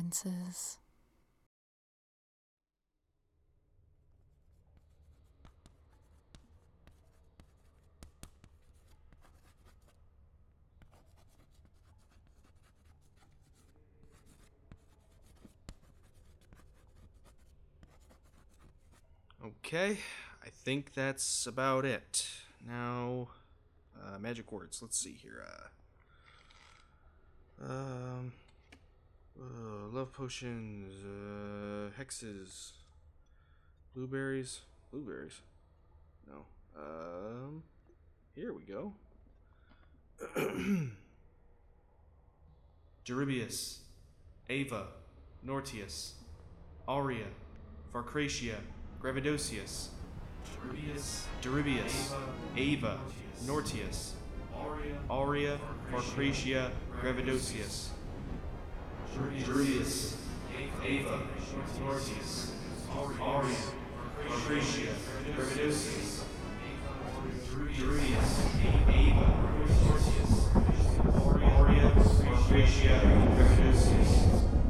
consequences. Okay, I think that's about it. Now, magic words. Let's see here. Love potions, hexes, blueberries. Blueberries? No. Here we go. Deribius, Ava, Nortius, Aurea, Farcratia, Gravidosius, Deribius, Ava, Nortius, Aurea, Farcratia, Gravidosius, Deribius, Ava, Nortius, Aurea, Farcratia, Gravidosius, Deribius, Ava, Nortius, Aurea, Farcratia, Gravidosius.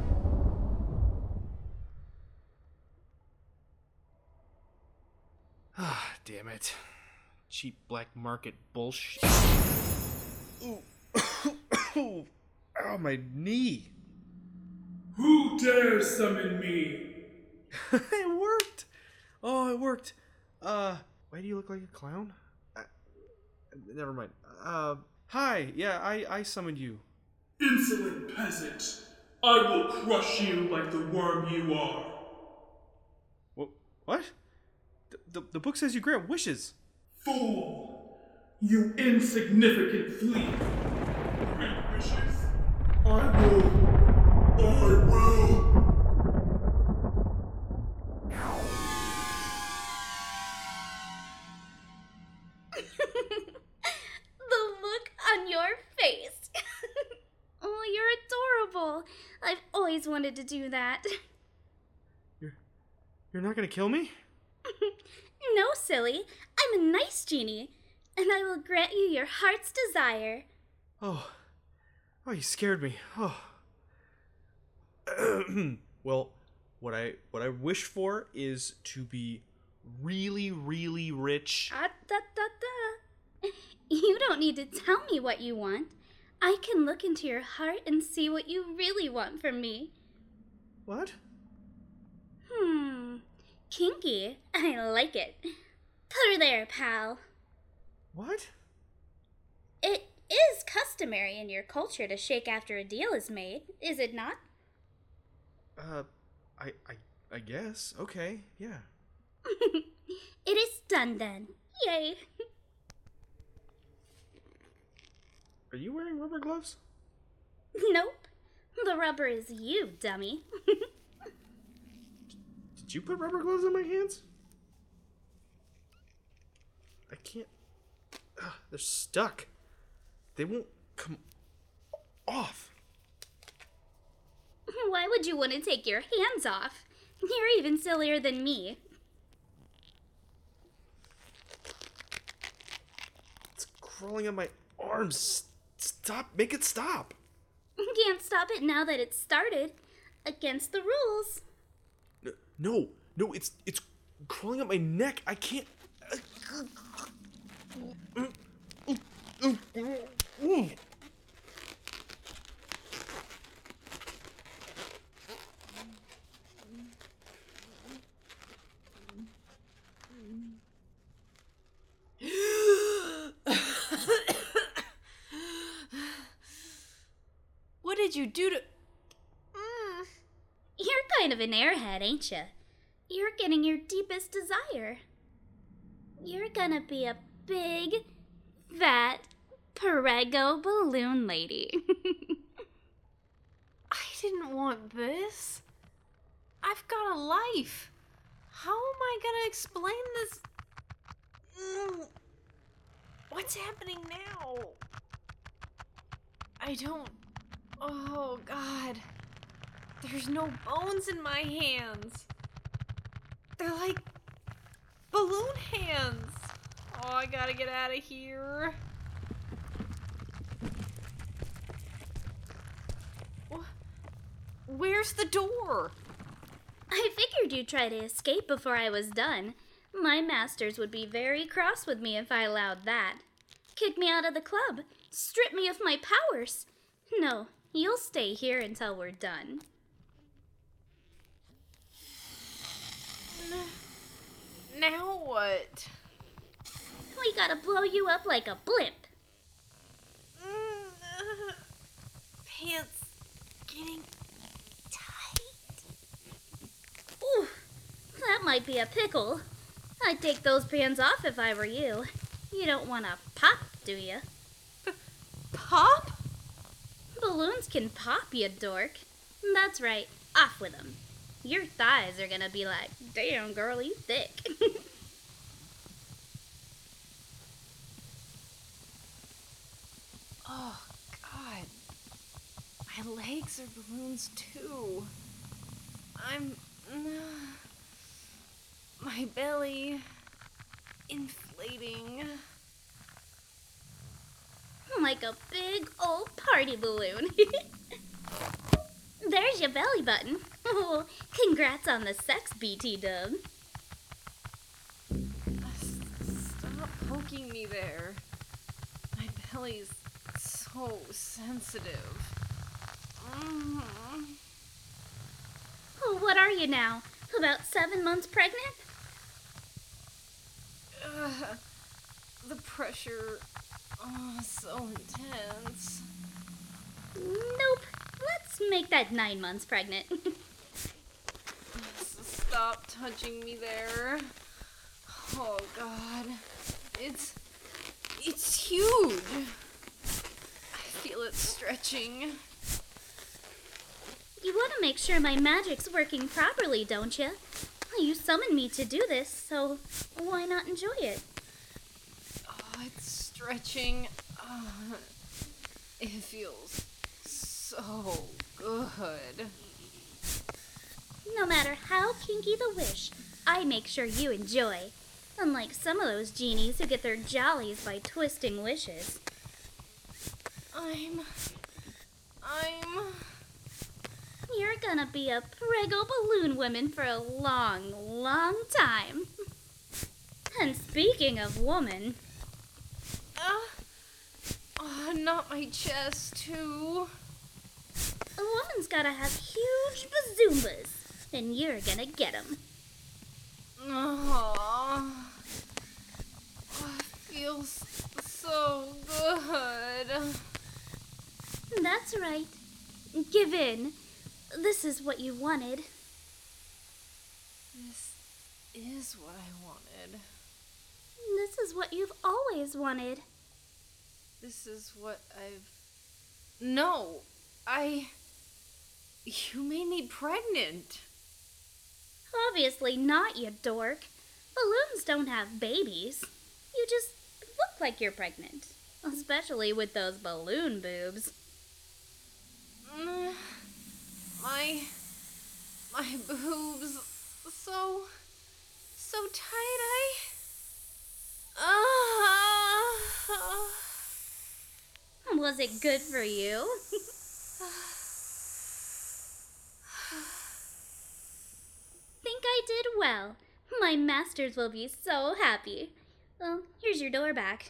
Ah, damn it. Cheap black market bullshit. Ooh. Ow, my knee. Who dares summon me? It worked. Oh, it worked. Why do you look like a clown? Never mind. Hi. Yeah, I summoned you. Insolent peasant! I will crush you like the worm you are. What? The book says you grant wishes. Fool! You insignificant flea! Grant wishes? I will! The look on your face. Oh, you're adorable. I've always wanted to do that. You're not gonna kill me? No, silly. I'm a nice genie, and I will grant you your heart's desire. Oh, you scared me. Oh. Well, what I wish for is to be really, really rich. You don't need to tell me what you want. I can look into your heart and see what you really want from me. What? Kinky. I like it. Put her there, pal. What? It is customary in your culture to shake after a deal is made, is it not? I guess. Okay, yeah. It is done then. Yay. Are you wearing rubber gloves? Nope. The rubber is you, dummy. Did you put rubber gloves on my hands? I can't. They're stuck. They won't come off. Why would you want to take your hands off? You're even sillier than me. It's crawling on my arms. Stop. Make it stop. Can't stop it now that it's started. Against the rules. No, it's crawling up my neck. I can't. What did you do to... You're kind of an airhead, ain't you? You're getting your deepest desire. You're gonna be a big, fat, Prego balloon lady. I didn't want this. I've got a life. How am I gonna explain this? What's happening now? I don't... Oh, God. There's no bones in my hands. They're like balloon hands. Oh, I gotta get out of here. Where's the door? I figured you'd try to escape before I was done. My masters would be very cross with me if I allowed that. Kick me out of the club. Strip me of my powers. No, you'll stay here until we're done. Now what? We gotta blow you up like a blimp. Pants getting tight. Ooh, that might be a pickle. I'd take those pants off if I were you. You don't want to pop, do you? Pop? Balloons can pop, you dork. That's right, off with them. Your thighs are gonna be like, damn girl, you thick. Oh, God. My legs are balloons, too. My belly inflating. Like a big old party balloon. There's your belly button. Oh, congrats on the sex, BT dub. Stop poking me there. My belly's so sensitive. Oh, what are you now? About 7 months pregnant? The pressure, so intense. Nope. Let's make that 9 months pregnant. Stop touching me there. Oh, God. It's huge. I feel it stretching. You want to make sure my magic's working properly, don't you? You summoned me to do this, so why not enjoy it? Oh, it's stretching. It feels so good. No matter how kinky the wish, I make sure you enjoy. Unlike some of those genies who get their jollies by twisting wishes. I'm... You're gonna be a Prego balloon woman for a long, long time. And speaking of woman... not my chest, too. A woman's gotta have huge bazoombas, and you're gonna get 'em. Oh, it feels so good. That's right. Give in. This is what you wanted. This is what I wanted. This is what you've always wanted. This is what I've... No, You made me pregnant. Obviously not, you dork. Balloons don't have babies. You just look like you're pregnant. Especially with those balloon boobs. My boobs so tight. Was it good for you? Think I did well. My masters will be so happy. Well, here's your door back.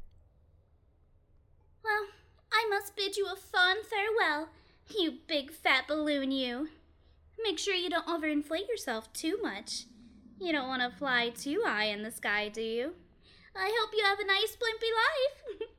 Well, I must bid you a fond farewell, you big fat balloon, you. Make sure you don't overinflate yourself too much. You don't want to fly too high in the sky, do you? I hope you have a nice blimpy life.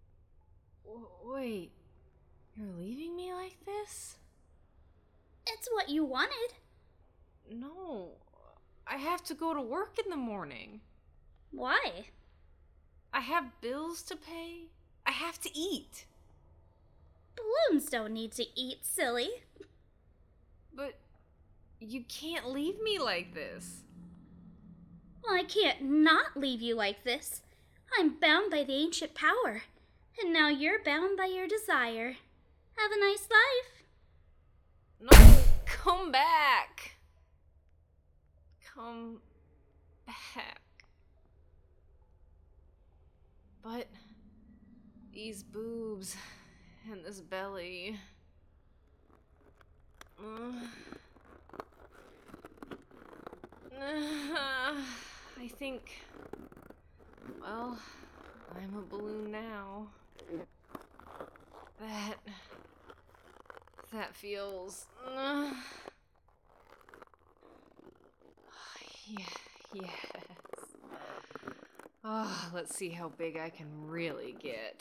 Wait, you're leaving me like this? It's what you wanted. No, I have to go to work in the morning. Why? I have bills to pay. I have to eat. Balloons don't need to eat, silly. But you can't leave me like this. Well, I can't not leave you like this. I'm bound by the ancient power. And now you're bound by your desire. Have a nice life. No, come back. Come back. But these boobs and this belly. I think, well, I'm a balloon now. That feels, yeah, yes. Oh, let's see how big I can really get.